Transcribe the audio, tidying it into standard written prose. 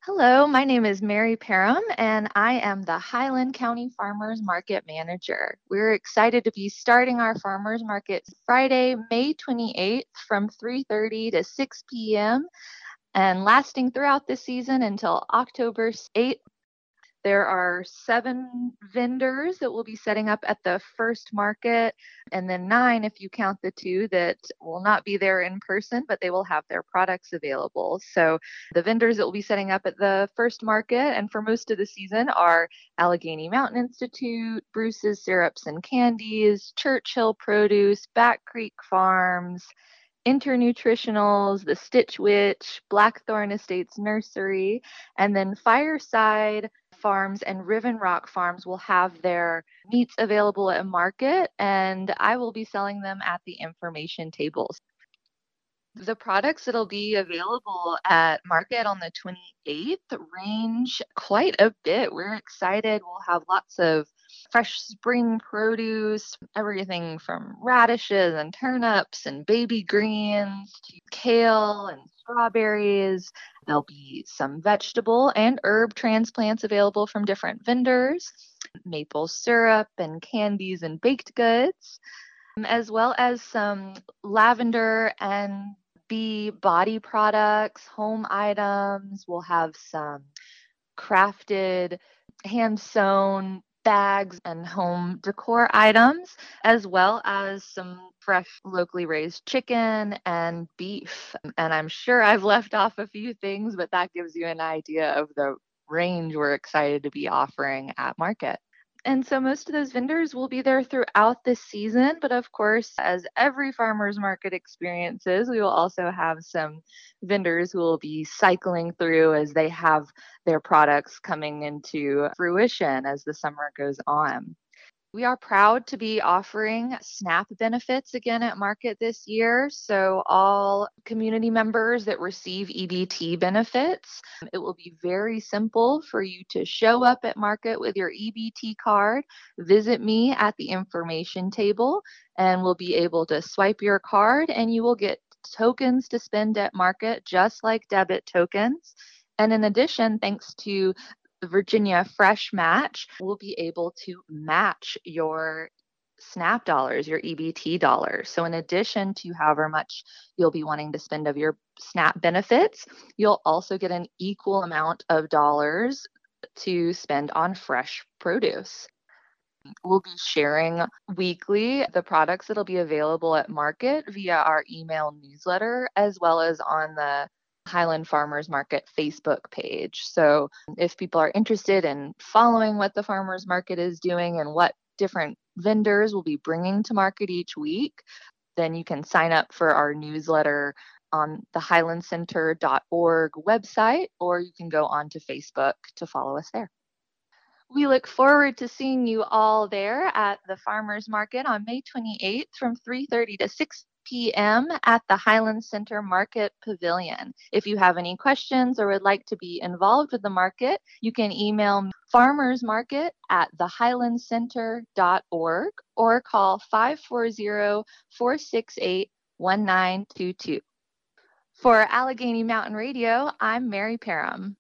Hello, my name is Mary Parham, and I am the Highland County Farmers Market Manager. We're excited to be starting our farmers market Friday, May 28th from 3:30 to 6 p.m. and lasting throughout the season until October 8th. There are 7 vendors that will be setting up at the first market, and then 9 if you count the 2 that will not be there in person, but they will have their products available. So the vendors that will be setting up at the first market and for most of the season are Allegheny Mountain Institute, Bruce's Syrups and Candies, Churchill Produce, Back Creek Farms, Internutritionals, the Stitch Witch, Blackthorn Estates Nursery, and then Fireside Farms and Riven Rock Farms will have their meats available at market, and I will be selling them at the information tables. The products that'll be available at market on the 28th range quite a bit. We're excited. We'll have lots of fresh spring produce, everything from radishes and turnips and baby greens to kale and strawberries. There'll be some vegetable and herb transplants available from different vendors, maple syrup and candies and baked goods, as well as some lavender and bee body products, home items. We'll have some crafted, hand sewn bags and home decor items, as well as some fresh locally raised chicken and beef. And I'm sure I've left off a few things, but that gives you an idea of the range we're excited to be offering at market. And so most of those vendors will be there throughout the season. But of course, as every farmer's market experiences, we will also have some vendors who will be cycling through as they have their products coming into fruition as the summer goes on. We are proud to be offering SNAP benefits again at market this year. So, all community members that receive EBT benefits, it will be very simple for you to show up at market with your EBT card, visit me at the information table, and we'll be able to swipe your card and you will get tokens to spend at market just like debit tokens. And in addition, thanks to the Virginia Fresh Match, will be able to match your SNAP dollars, your EBT dollars. So, in addition to however much you'll be wanting to spend of your SNAP benefits, you'll also get an equal amount of dollars to spend on fresh produce. We'll be sharing weekly the products that'll be available at market via our email newsletter, as well as on the Highland Farmers Market Facebook page. So if people are interested in following what the farmers market is doing and what different vendors will be bringing to market each week, then you can sign up for our newsletter on the highlandcenter.org website, or you can go on to Facebook to follow us there. We look forward to seeing you all there at the farmers market on May 28th from 3:30 to 6 p.m. at the Highland Center Market Pavilion. If you have any questions or would like to be involved with the market, you can email farmersmarket@thehighlandcenter.org or call 540-468-1922. For Allegheny Mountain Radio, I'm Mary Parham.